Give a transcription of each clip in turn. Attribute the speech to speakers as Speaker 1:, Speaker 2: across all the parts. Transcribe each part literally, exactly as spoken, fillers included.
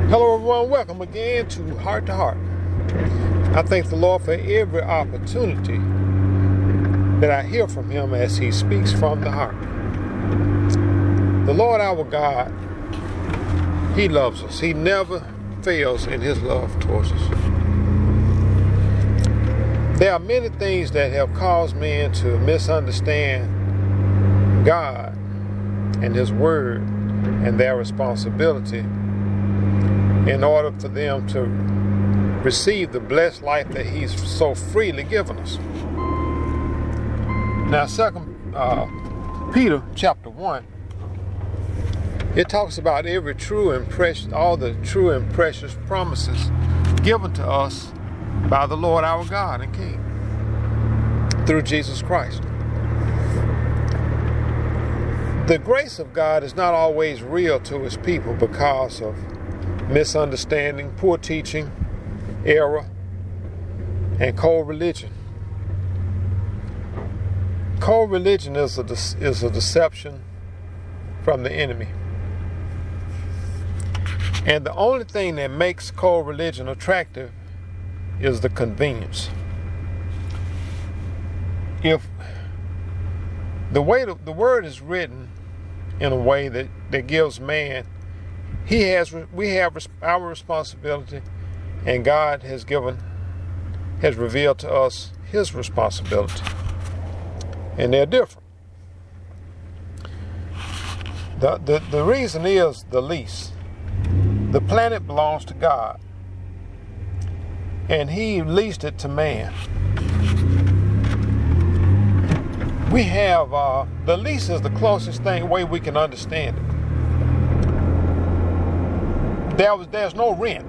Speaker 1: Hello everyone, welcome again to Heart to Heart. I thank the Lord for every opportunity that I hear from Him as He speaks from the heart. The Lord our God, He loves us. He never fails in His love towards us. There are many things that have caused men to misunderstand God and His Word and their responsibility in order for them to receive the blessed life that He's so freely given us. Now, Second uh, Peter chapter one, it talks about every true and precious, all the true and precious promises given to us by the Lord our God and King through Jesus Christ. The grace of God is not always real to His people because of misunderstanding, poor teaching, error, and co-religion. Co-religion is a, is a deception from the enemy. And the only thing that makes co-religion attractive is the convenience. If the way the, the word is written in a way that, that gives man He has, we have our responsibility, and God has given, has revealed to us His responsibility. And they're different. The, the, the reason is the lease. The planet belongs to God, and He leased it to man. We have, uh, the lease is the closest thing, way we can understand it. There was, there's no rent.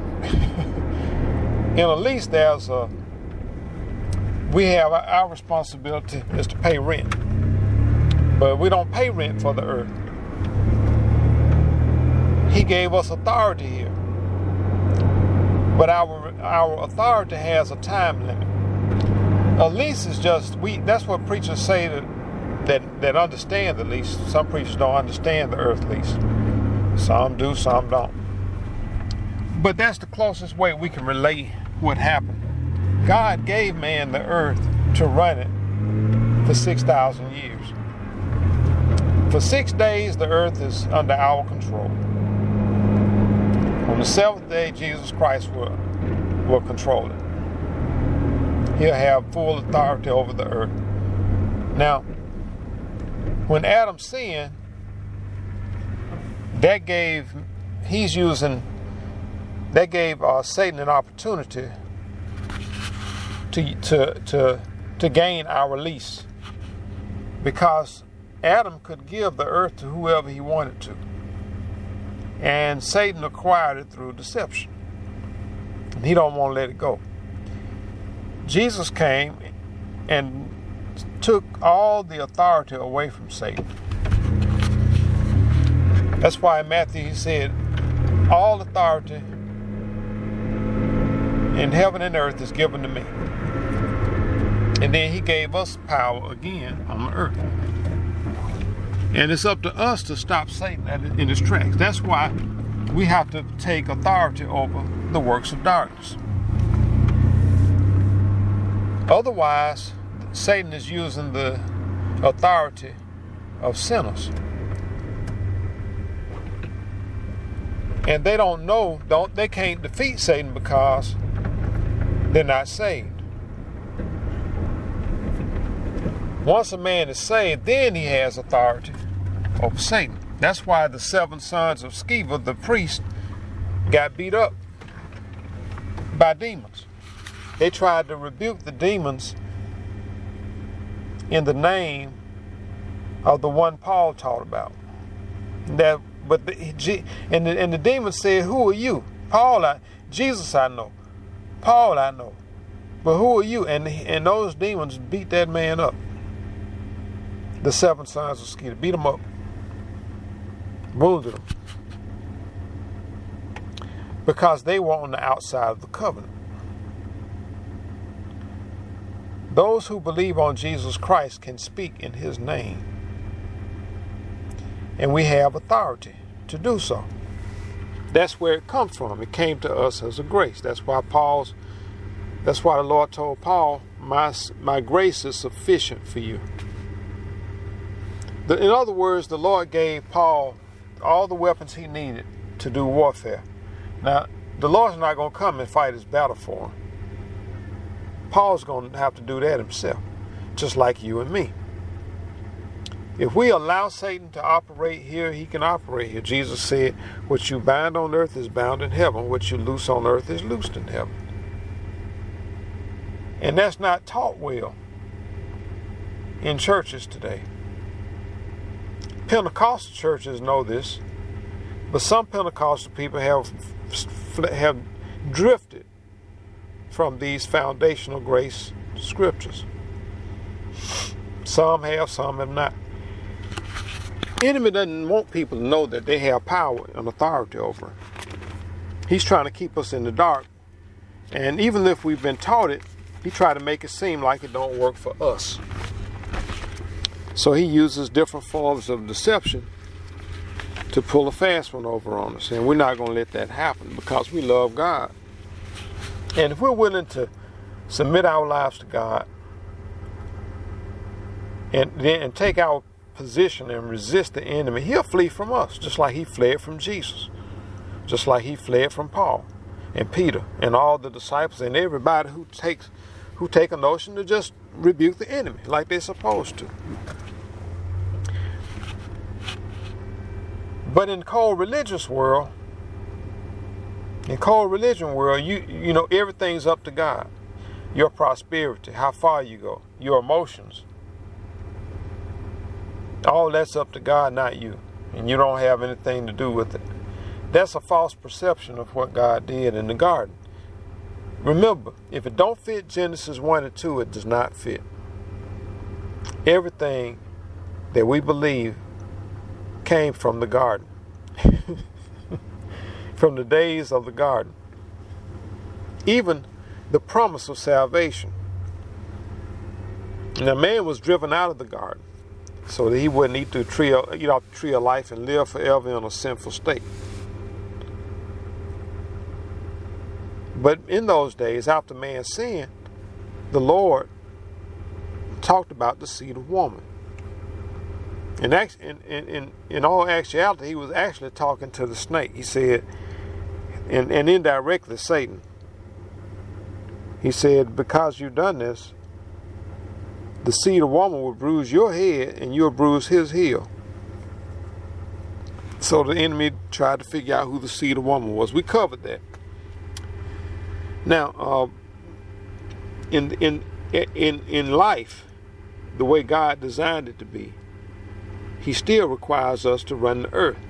Speaker 1: In a lease, there's a, we have our, our responsibility is to pay rent. But we don't pay rent for the earth. He gave us authority here. But our our authority has a time limit. A lease is just, we that's what preachers say that, that, that understand the lease. Some preachers don't understand the earth lease. Some do, some don't. But that's the closest way we can relate what happened. God gave man the earth to run it for six thousand years. For six days, the earth is under our control. On the seventh day, Jesus Christ will, will control it. He'll have full authority over the earth. Now, when Adam sinned, that gave, he's using That gave uh, Satan an opportunity to, to, to, to gain our lease, because Adam could give the earth to whoever he wanted to. And Satan acquired it through deception. And he don't want to let it go. Jesus came and took all the authority away from Satan. That's why in Matthew he said, all authority in heaven and earth is given to me. And then He gave us power again on the earth. And it's up to us to stop Satan in his tracks. That's why we have to take authority over the works of darkness. Otherwise, Satan is using the authority of sinners. And they don't know, don't they can't defeat Satan because they're not saved. Once a man is saved, then he has authority over Satan. That's why the seven sons of Sceva, the priest, got beat up by demons. They tried to rebuke the demons in the name of the one Paul taught about. That, but the, and the, and the demons said, "Who are you?" Paul, I, Jesus, I know. Paul, I know. But who are you? And and those demons beat that man up. The seven sons of Sceva beat him up, wounded him, because they were on the outside of the covenant. Those who believe on Jesus Christ can speak in His name. And we have authority to do so. That's where it comes from. It came to us as a grace. That's why Paul's, that's why the Lord told Paul, my, my grace is sufficient for you. The, in other words, the Lord gave Paul all the weapons he needed to do warfare. Now, the Lord's not going to come and fight his battle for him. Paul's going to have to do that himself, just like you and me. If we allow Satan to operate here, he can operate here. Jesus said, what you bind on earth is bound in heaven. What you loose on earth is loosed in heaven. And that's not taught well in churches today. Pentecostal churches know this, but some Pentecostal people have have drifted from these foundational grace scriptures. Some have, some have not. The enemy doesn't want people to know that they have power and authority over him. He's trying to keep us in the dark. And even if we've been taught it, he tried to make it seem like it don't work for us. So he uses different forms of deception to pull a fast one over on us. And we're not going to let that happen because we love God. And if we're willing to submit our lives to God and then and take our position and resist the enemy, he'll flee from us, just like he fled from Jesus, just like he fled from Paul and Peter and all the disciples and everybody who takes who take a notion to just rebuke the enemy like they're supposed to. But in cold religious world, in cold religion world, you you know everything's up to God. Your prosperity, how far you go, your emotions, all that's up to God, not you. And you don't have anything to do with it. That's a false perception of what God did in the garden. Remember, if it don't fit Genesis one and two, it does not fit. Everything that we believe came from the garden. From the days of the garden. Even the promise of salvation. Now, man was driven out of the garden so that he wouldn't eat the tree of, eat off the tree of life and live forever in a sinful state. But in those days, after man sinned, the Lord talked about the seed of woman. In, in, in, in all actuality, he was actually talking to the snake. He said, and, and indirectly Satan, he said, because you've done this, the seed of woman will bruise your head and you'll bruise his heel. So the enemy tried to figure out who the seed of woman was. We covered that. Now, uh, in, in, in, in life, the way God designed it to be, he still requires us to run the earth.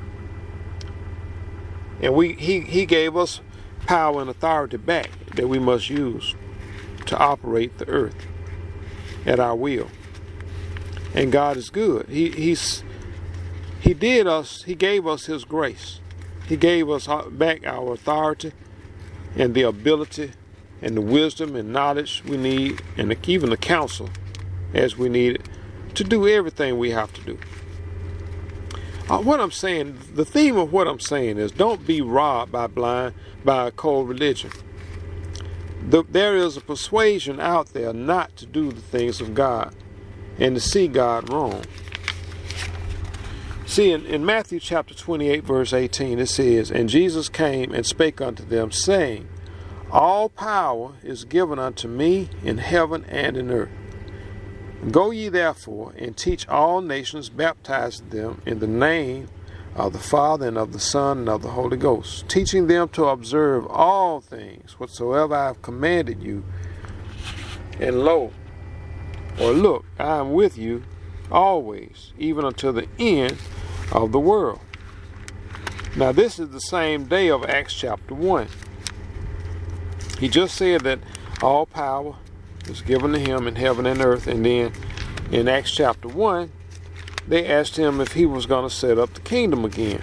Speaker 1: And we he, he gave us power and authority back that we must use to operate the earth at our will. And God is good. He he's He did us, he gave us his grace. He gave us back our authority and the ability and the wisdom and knowledge we need, and the, even the counsel as we need it, to do everything we have to do. Uh, what I'm saying, the theme of what I'm saying is, don't be robbed by blind, by a cold religion. The, there is a persuasion out there not to do the things of God and to see God wrong. See, in, in Matthew chapter twenty-eight, verse eighteen, it says, and Jesus came and spake unto them, saying, all power is given unto me in heaven and in earth. Go ye therefore and teach all nations, baptizing them in the name of the Father and of the Son and of the Holy Ghost, teaching them to observe all things whatsoever I have commanded you. And lo, or look, I am with you always, even unto the end of the world. Now this is the same day of Acts chapter one. He just said that all power was given to him in heaven and earth, and then in Acts chapter one, they asked him if he was going to set up the kingdom again.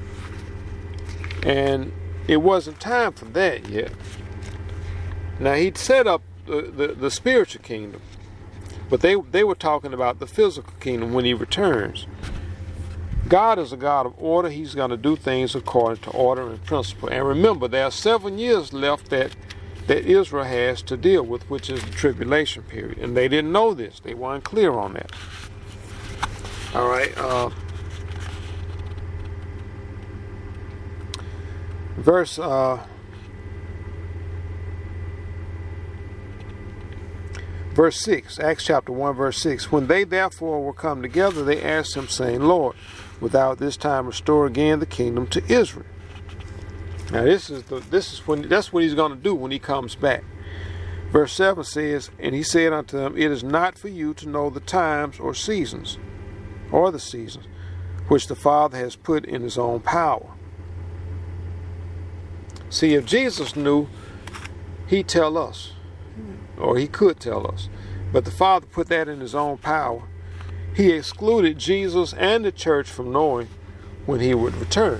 Speaker 1: And it wasn't time for that yet. Now, he'd set up the, the, the spiritual kingdom, but they, they were talking about the physical kingdom when he returns. God is a God of order. He's going to do things according to order and principle. And remember, there are seven years left that, that Israel has to deal with, which is the tribulation period. And they didn't know this. They weren't clear on that. All right. Uh, verse... Uh, Verse six, Acts chapter one, verse six. When they therefore were come together, they asked him, saying, Lord, without this time restore again the kingdom to Israel. Now this is the this is when that's what he's going to do when he comes back. Verse seven says, and he said unto them, it is not for you to know the times or seasons, or the seasons, which the Father has put in his own power. See, if Jesus knew, he'd tell us. Or he could tell us. But the Father put that in his own power. He excluded Jesus and the church from knowing when he would return.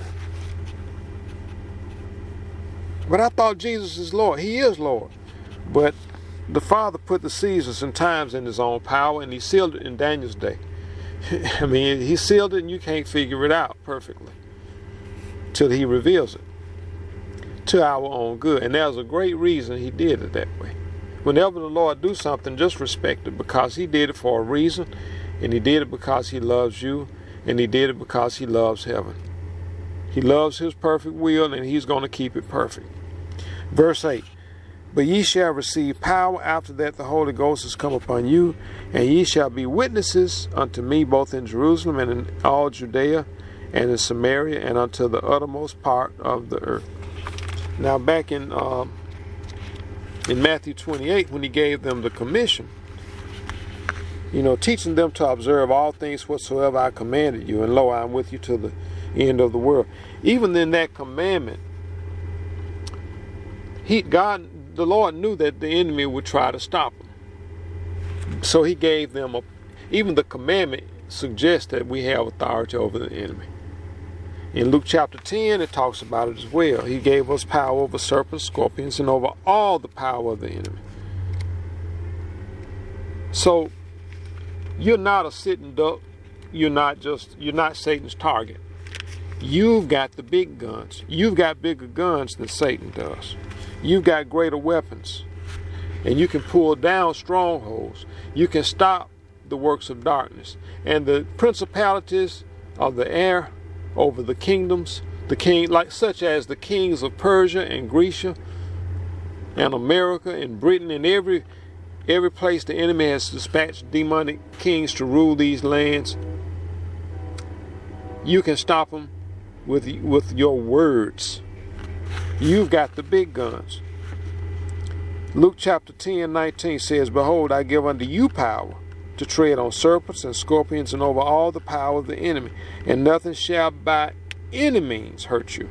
Speaker 1: But I thought Jesus is Lord. He is Lord. But the Father put the seasons and times in his own power, and he sealed it in Daniel's day. I mean, he sealed it and you can't figure it out perfectly till he reveals it to our own good. And there's a great reason he did it that way. Whenever the Lord do something, just respect it, because he did it for a reason, and he did it because he loves you, and he did it because he loves heaven. He loves his perfect will, and he's going to keep it perfect. Verse eight, but ye shall receive power after that the Holy Ghost is come upon you, and ye shall be witnesses unto me both in Jerusalem and in all Judea and in Samaria and unto the uttermost part of the earth. Now back in... Uh, In Matthew twenty-eight, when he gave them the commission, you know, teaching them to observe all things whatsoever I commanded you, and lo, I am with you to the end of the world. Even in that commandment, he, God, the Lord knew that the enemy would try to stop them. So he gave them, a, even the commandment suggests that we have authority over the enemy. In Luke chapter ten, it talks about it as well. He gave us power over serpents, scorpions, and over all the power of the enemy. So, you're not a sitting duck. You're not just, you're not Satan's target. You've got the big guns. You've got bigger guns than Satan does. You've got greater weapons. And you can pull down strongholds. You can stop the works of darkness. And the principalities of the air, over the kingdoms, the king, like such as the kings of Persia and Grecia and America and Britain, and every every place the enemy has dispatched demonic kings to rule these lands. You can stop them with with your words. You've got the big guns. Luke chapter ten, nineteen says, behold, I give unto you power to tread on serpents and scorpions and over all the power of the enemy, and nothing shall by any means hurt you.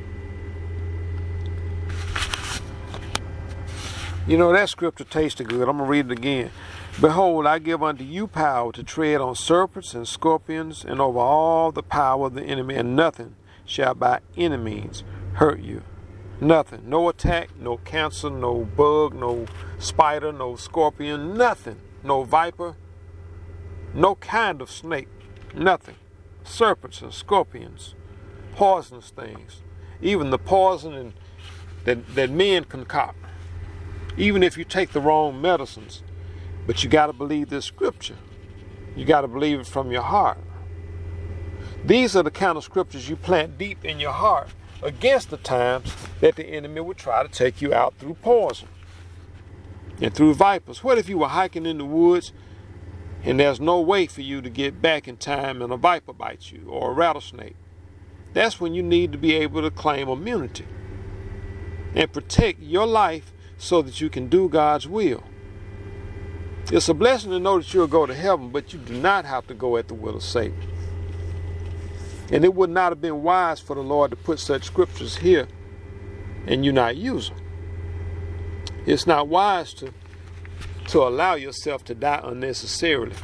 Speaker 1: You know, that scripture tasted good. I'm going to read it again. Behold, I give unto you power to tread on serpents and scorpions and over all the power of the enemy, and nothing shall by any means hurt you. Nothing. No attack, no cancer, no bug, no spider, no scorpion, nothing. No viper, no kind of snake, nothing. Serpents and scorpions, poisonous things, even the poison and, that, that men concoct. Even if you take the wrong medicines, but you got to believe this scripture. You got to believe it from your heart. These are the kind of scriptures you plant deep in your heart against the times that the enemy would try to take you out through poison and through vipers. What if you were hiking in the woods and there's no way for you to get back in time and a viper bites you or a rattlesnake? That's when you need to be able to claim immunity and protect your life so that you can do God's will. It's a blessing to know that you'll go to heaven, but you do not have to go at the will of Satan. And it would not have been wise for the Lord to put such scriptures here and you not use them. It's not wise to, to allow yourself to die unnecessarily.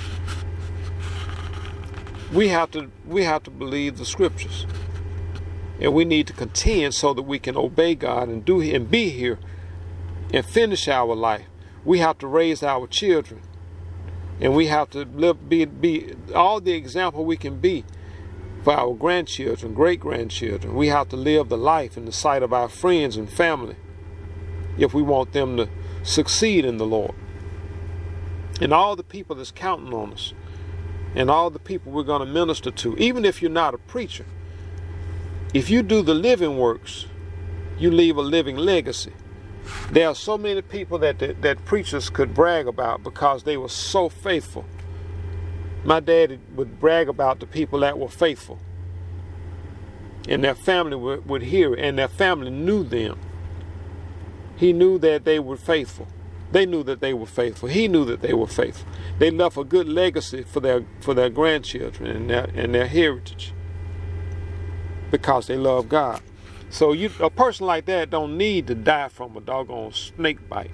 Speaker 1: We have to we have to believe the scriptures. And we need to contend so that we can obey God and do and be here and finish our life. We have to raise our children. And we have to live, be, be all the example we can be for our grandchildren, great-grandchildren. We have to live the life in the sight of our friends and family if we want them to succeed in the Lord. And all the people that's counting on us, and all the people we're going to minister to, even if you're not a preacher, if you do the living works, you leave a living legacy. There are so many people that, that that preachers could brag about because they were so faithful. My dad would brag about the people that were faithful, and their family would, would hear it, and their family knew them. He knew that they were faithful. They knew that they were faithful. He knew that they were faithful. They left a good legacy for their for their grandchildren and their and their heritage because they love God. So you, a person like that don't need to die from a doggone snake bite.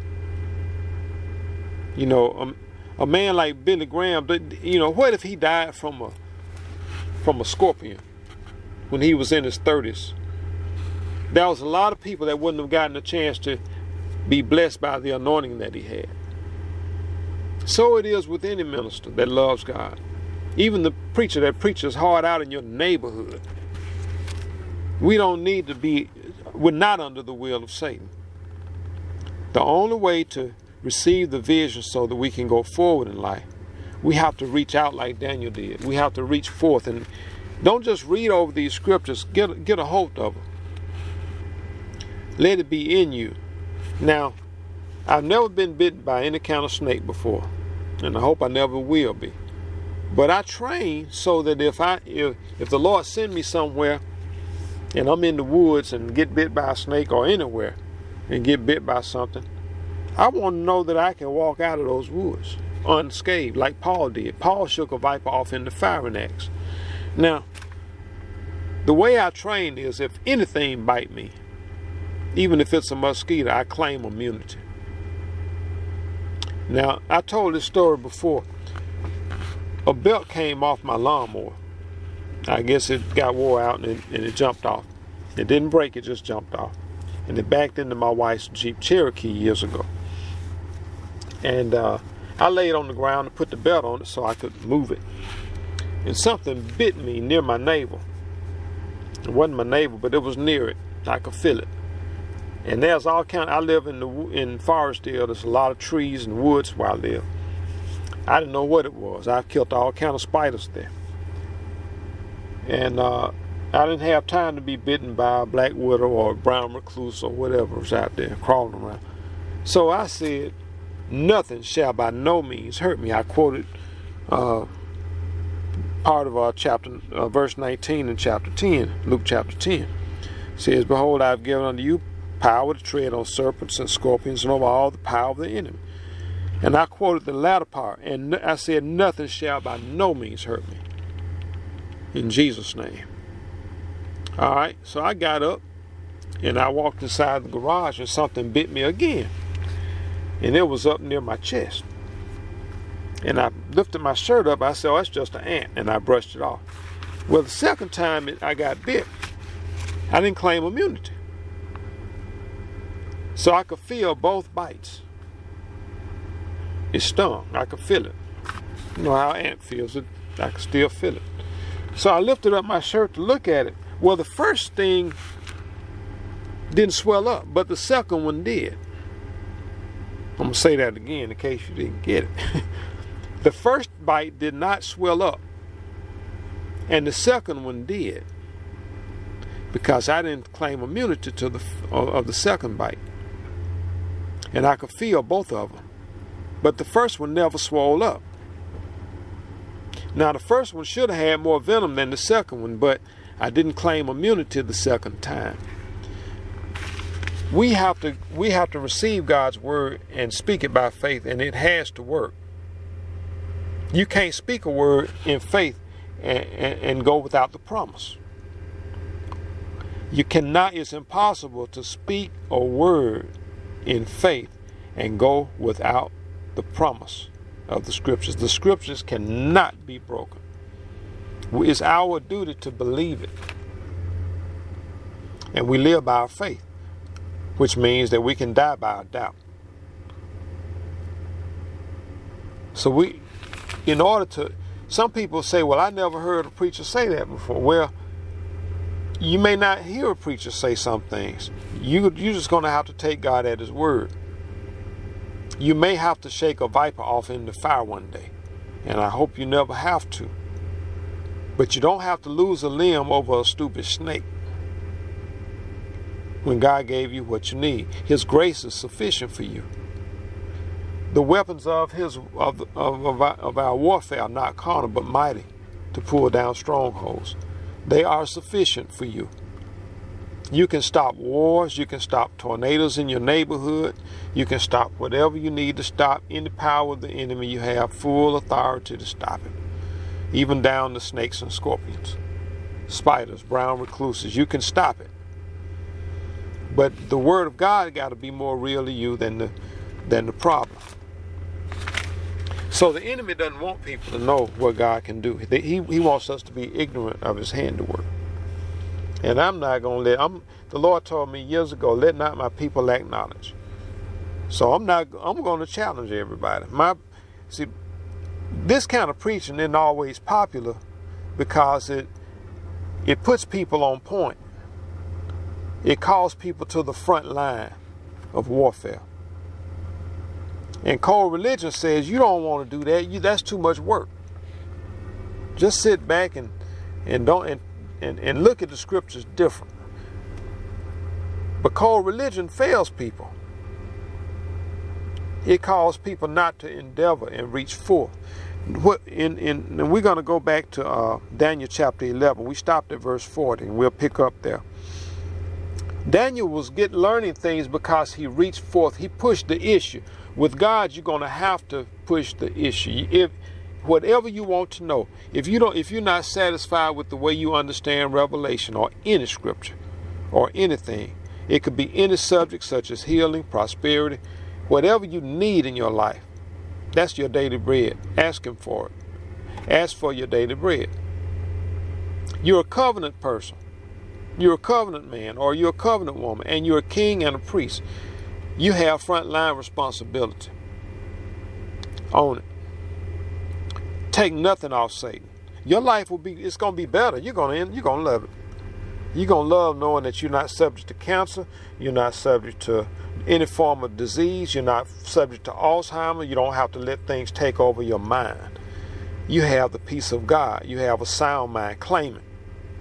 Speaker 1: You know, a, a man like Billy Graham, you know, what if he died from a from a scorpion when he was in his thirties? There was a lot of people that wouldn't have gotten a chance to be blessed by the anointing that he had. So it is with any minister that loves God. Even the preacher that preaches hard out in your neighborhood. We don't need to be, we're not under the will of Satan. The only way to receive the vision so that we can go forward in life, we have to reach out like Daniel did. We have to reach forth, and don't just read over these scriptures, get, get a hold of them. Let it be in you. Now, I've never been bitten by any kind of snake before, and I hope I never will be. But I train so that if I if, if the Lord send me somewhere and I'm in the woods and get bit by a snake, or anywhere and get bit by something, I want to know that I can walk out of those woods unscathed like Paul did. Paul shook a viper off in the firing axe. Now, the way I train is if anything bite me, even if it's a mosquito, I claim immunity. Now, I told this story before. A belt came off my lawnmower. I guess it got wore out and it, and it jumped off. It didn't break, it just jumped off. And it backed into my wife's Jeep Cherokee years ago. And uh, I laid on the ground and put the belt on it so I could move it. And something bit me near my navel. It wasn't my navel, but it was near it. I could feel it. And there's all kind. I live in the in Forestdale. There's a lot of trees and woods where I live. I didn't know what it was. I've killed all kind of spiders there. And uh, I didn't have time to be bitten by a black widow or a brown recluse or whatever was out there crawling around. So I said, nothing shall by no means hurt me. I quoted uh, part of our chapter, uh, verse nineteen in chapter ten, Luke chapter ten. It says, behold, I have given unto you power to tread on serpents and scorpions and over all the power of the enemy. And I quoted the latter part, and I said, nothing shall by no means hurt me. In Jesus' name. All right, so I got up and I walked inside the garage and something bit me again. And it was up near my chest. And I lifted my shirt up. I said, oh, that's just an ant. And I brushed it off. Well, the second time it, I got bit, I didn't claim immunity. So I could feel both bites. It stung. I could feel it. You know how an ant feels it. I could still feel it. So I lifted up my shirt to look at it. Well, the first thing didn't swell up, but the second one did. I'm going to say that again in case you didn't get it. The first bite did not swell up, and the second one did, because I didn't claim immunity to the of the second bite. And I could feel both of them. But the first one never swelled up. Now, the first one should have had more venom than the second one, but I didn't claim immunity the second time. We have to we have to receive God's word and speak it by faith, and it has to work. You can't speak a word in faith and, and, and go without the promise. You cannot, it's impossible to speak a word in faith and go without the promise of the scriptures. The scriptures cannot be broken. It's our duty to believe it. And we live by our faith, which means that we can die by our doubt. So we, in order to, Some people say, well, I never heard a preacher say that before. Well, you may not hear a preacher say some things. You, you're just going to have to take God at his word. You may have to shake a viper off in the fire one day. And I hope you never have to. But you don't have to lose a limb over a stupid snake. When God gave you what you need, his grace is sufficient for you. The weapons of his of, of, of, our, of our warfare are not carnal, but mighty to pull down strongholds. They are sufficient for you. You can stop wars. You can stop tornadoes in your neighborhood. You can stop whatever you need to stop. Any power of the enemy, you have full authority to stop it. Even down to snakes and scorpions, spiders, brown recluses. You can stop it. But the word of God got to be more real to you than the than the problem. So the enemy doesn't want people to know what God can do. He he wants us to be ignorant of his handiwork. And I'm not going to let, I'm, the Lord told me years ago, let not my people lack knowledge. So I'm not, I'm going to challenge everybody. My, see, this kind of preaching isn't always popular because it, it puts people on point. It calls people to the front line of warfare. And cold religion says you don't want to do that. You, that's too much work. Just sit back and, and don't, and, And, and look at the scriptures different. But cold religion fails people. It calls people not to endeavor and reach forth. What in, in, and we're going to go back to uh, Daniel chapter eleven. We stopped at verse forty, and we'll pick up there. Daniel was get learning things because he reached forth. He pushed the issue. With God, you're going to have to push the issue. If Whatever you want to know, if you don't, if you're not satisfied with the way you understand Revelation or any scripture or anything, it could be any subject such as healing, prosperity, whatever you need in your life. That's your daily bread. Ask him for it. Ask for your daily bread. You're a covenant person. You're a covenant man or you're a covenant woman, and you're a king and a priest. You have frontline responsibility. Own it. Take nothing off Satan. Your life will be, it's going to be better. You're going to end, you're going to love it. You're going to love knowing that you're not subject to cancer. You're not subject to any form of disease. You're not subject to Alzheimer's. You don't have to let things take over your mind. You have the peace of God. You have a sound mind. Claim it.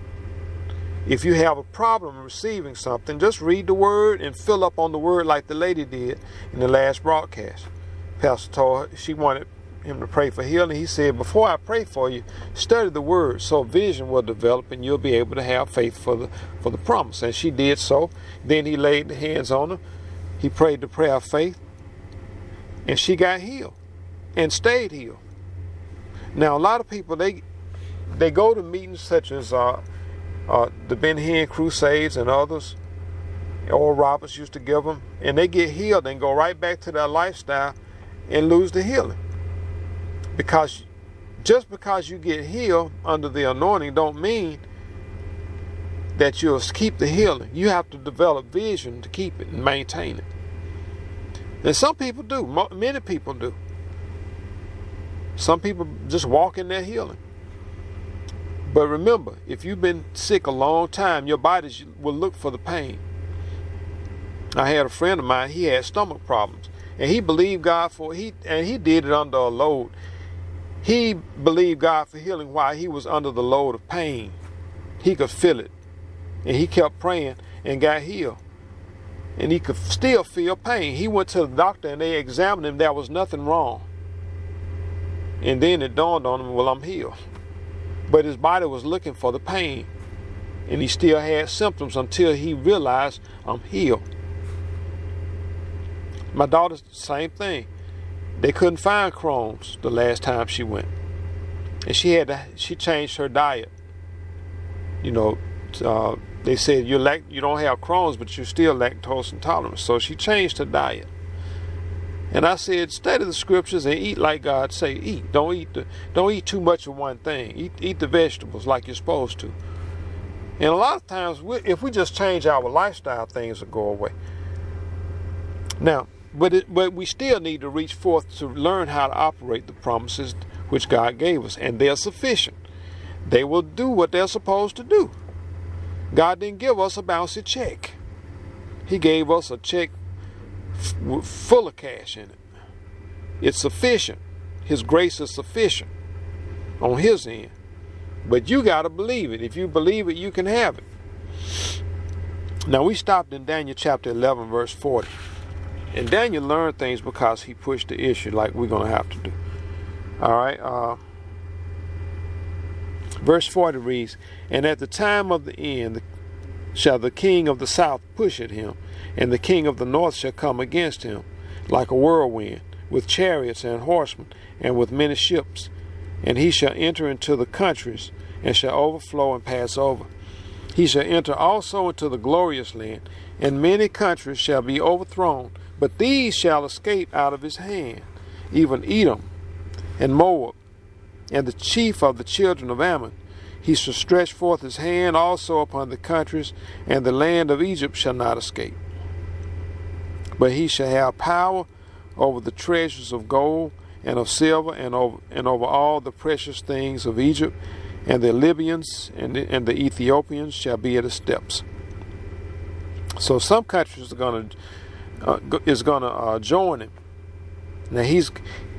Speaker 1: If you have a problem receiving something, just read the word and fill up on the word like the lady did in the last broadcast. Pastor told her she wanted him to pray for healing. He said, before I pray for you, study the word so vision will develop and you'll be able to have faith for the for the promise. And she did so. Then he laid the hands on her. He prayed the prayer of faith, and she got healed and stayed healed. Now, a lot of people, they they go to meetings such as uh, uh, the Ben Hinn Crusades and others. Oral Roberts used to give them, and they get healed and go right back to their lifestyle and lose the healing. Because just because you get healed under the anointing don't mean that you'll keep the healing. You have to develop vision to keep it and maintain it. And some people do. Many people do. Some people just walk in their healing. But remember, if you've been sick a long time, your body will look for the pain. I had a friend of mine, he had stomach problems. And he believed God for he and he did it under a load. He believed God for healing while he was under the load of pain. He could feel it. And he kept praying and got healed. And he could still feel pain. He went to the doctor and they examined him. There was nothing wrong. And then it dawned on him, well, I'm healed. But his body was looking for the pain. And he still had symptoms until he realized, I'm healed. My daughter's the same thing. They couldn't find Crohn's the last time she went. And she had to, she changed her diet. You know, uh, they said you lact, you don't have Crohn's, but you're still lactose intolerant. So she changed her diet. And I said, study the scriptures and eat like God say eat. Don't eat the, don't eat too much of one thing. Eat, eat the vegetables like you're supposed to. And a lot of times, we, if we just change our lifestyle, things will go away. Now, But it, but we still need to reach forth to learn how to operate the promises which God gave us, and they're sufficient. They will do what they're supposed to do. God didn't give us a bouncy check. He gave us a check f- full of cash in it. It's sufficient. His grace is sufficient on his end. But you got to believe it. If you believe it, you can have it. Now, we stopped in Daniel chapter eleven, verse forty. And Daniel learned things because he pushed the issue like we're going to have to do. All right. Uh, verse forty reads, "And at the time of the end shall the king of the south push at him, and the king of the north shall come against him like a whirlwind, with chariots and horsemen, and with many ships. And he shall enter into the countries, and shall overflow and pass over. He shall enter also into the glorious land, and many countries shall be overthrown, but these shall escape out of his hand, even Edom and Moab, and the chief of the children of Ammon. He shall stretch forth his hand also upon the countries, and the land of Egypt shall not escape. But he shall have power over the treasures of gold and of silver, and over and over all the precious things of Egypt, and the Libyans and the, and the Ethiopians shall be at his steps." So some countries are going to uh, is going to uh, join him. Now he's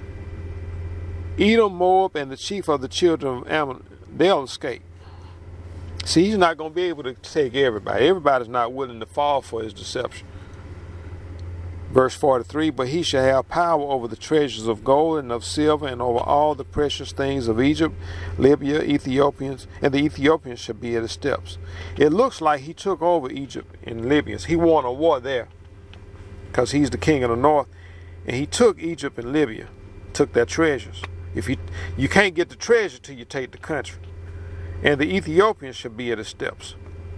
Speaker 1: Edom, Moab, and the chief of the children of Ammon. They'll escape. See, he's not going to be able to take everybody. Everybody's not willing to fall for his deception. Verse forty-three, "But he shall have power over the treasures of gold and of silver, and over all the precious things of Egypt, Libya, Ethiopians, and the Ethiopians shall be at his steps." It looks like he took over Egypt and Libyans. He won a war there because he's the king of the north, and he took Egypt and Libya, took their treasures. If you you can't get the treasure till you take the country, and the Ethiopians shall be at his steps.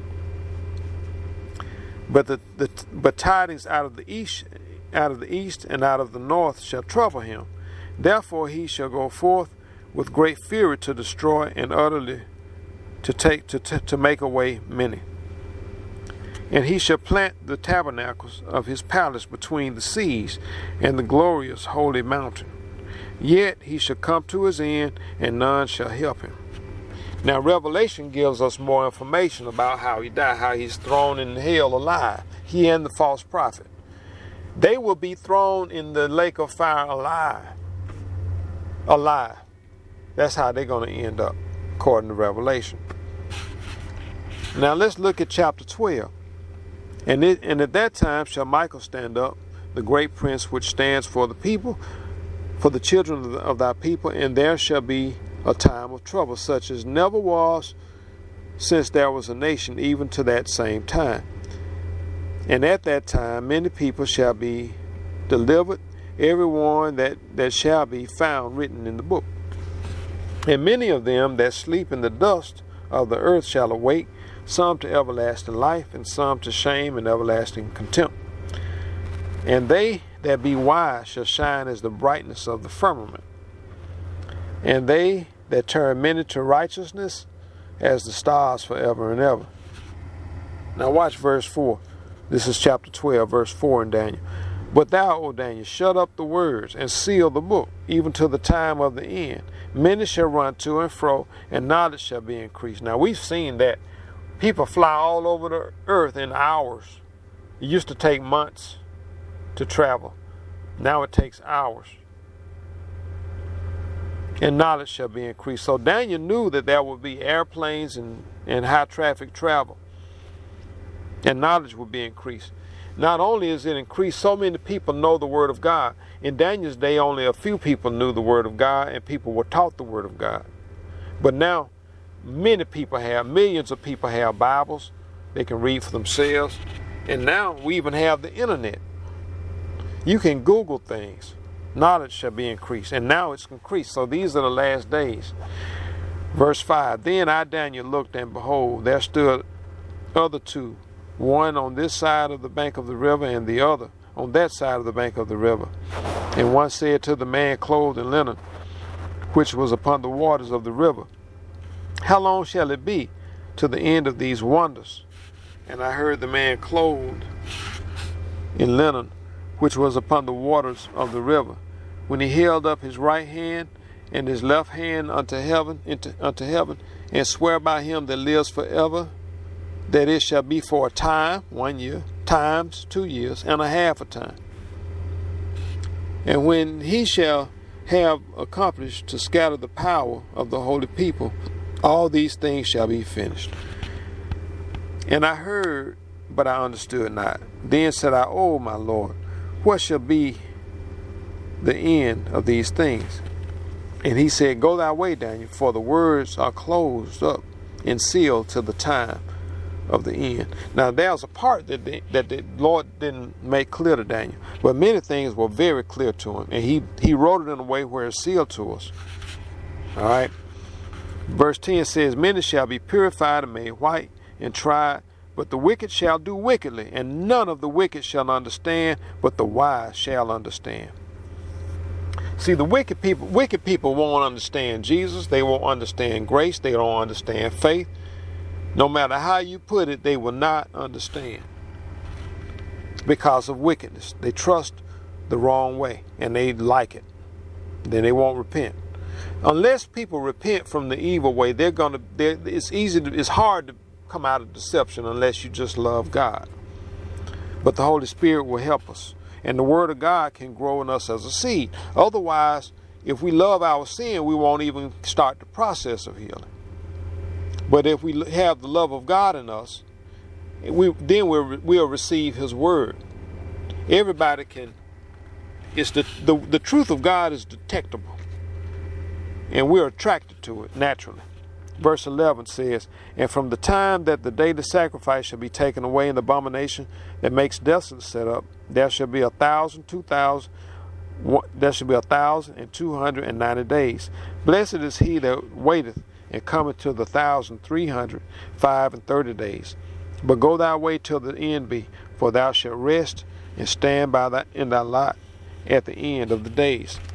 Speaker 1: But the, the but tidings out of the east, out of the east and out of the north shall trouble him. Therefore he shall go forth with great fury to destroy and utterly to take to to, to make away many. And he shall plant the tabernacles of his palace between the seas and the glorious holy mountain. Yet he shall come to his end, and none shall help him. Now, Revelation gives us more information about how he died, how he's thrown in hell alive. He and the false prophet. They will be thrown in the lake of fire alive. Alive. That's how they're going to end up, according to Revelation. Now, let's look at chapter twelve. And, it, and at that time shall Michael stand up, the great prince which stands for the people, for the children of, the, of thy people, and there shall be a time of trouble such as never was since there was a nation, even to that same time. And at that time many people shall be delivered, every one that, that shall be found written in the book. And many of them that sleep in the dust of the earth shall awake, some to everlasting life, and some to shame and everlasting contempt. And they that be wise shall shine as the brightness of the firmament, and they that turn many to righteousness as the stars forever and ever. Now watch verse four. This is chapter twelve, verse four in Daniel. "But thou, O Daniel, shut up the words and seal the book, even to the time of the end. Many shall run to and fro, and knowledge shall be increased." Now we've seen that people fly all over the earth in hours. It used to take months to travel. Now it takes hours. And knowledge shall be increased. So Daniel knew that there would be airplanes and, and high traffic travel. And knowledge would be increased. Not only is it increased, so many people know the Word of God. In Daniel's day, only a few people knew the Word of God, and people were taught the Word of God. But now, many people have, millions of people have Bibles. They can read for themselves. And now we even have the internet. You can Google things. Knowledge shall be increased. And now it's increased. So these are the last days. Verse five. "Then I, Daniel, looked, and behold, there stood other two, one on this side of the bank of the river, and the other on that side of the bank of the river. And one said to the man clothed in linen, which was upon the waters of the river, How long shall it be to the end of these wonders? And I heard the man clothed in linen, which was upon the waters of the river, when he held up his right hand and his left hand unto heaven, into, unto heaven, and swear by him that lives forever, that it shall be for a time, one year, times two years, and a half a time. And when he shall have accomplished to scatter the power of the holy people, all these things shall be finished. And I heard, but I understood not. Then said I, O my Lord, what shall be the end of these things? And he said, Go thy way, Daniel, for the words are closed up and sealed till the time of the end. Now there's a part that the, that the Lord didn't make clear to Daniel, but many things were very clear to him, and he he wrote it in a way where it's sealed to us. All right. Verse ten says, Many shall be purified and made white and tried, but the wicked shall do wickedly, and none of the wicked shall understand, but the wise shall understand. See, the wicked people, wicked people won't understand Jesus. They won't understand grace. They don't understand faith. No matter how you put it, they will not understand because of wickedness. They trust the wrong way and they like it. Then they won't repent. Unless people repent from the evil way, they're gonna. They're, it's easy. To, it's hard to come out of deception unless you just love God. But the Holy Spirit will help us, and the Word of God can grow in us as a seed. Otherwise, if we love our sin, we won't even start the process of healing. But if we have the love of God in us, we then we'll, we'll receive His Word. Everybody can. It's the, the the truth of God is detectable, and we're attracted to it naturally. Verse eleven says, And from the time that the daily sacrifice shall be taken away, and the abomination that makes desolate set up, there shall be a thousand, two thousand, there shall be a thousand and two hundred and ninety days. Blessed is he that waiteth, and cometh to the thousand three hundred five and thirty days. But go thy way till the end be, for thou shalt rest and stand by thy in thy lot at the end of the days.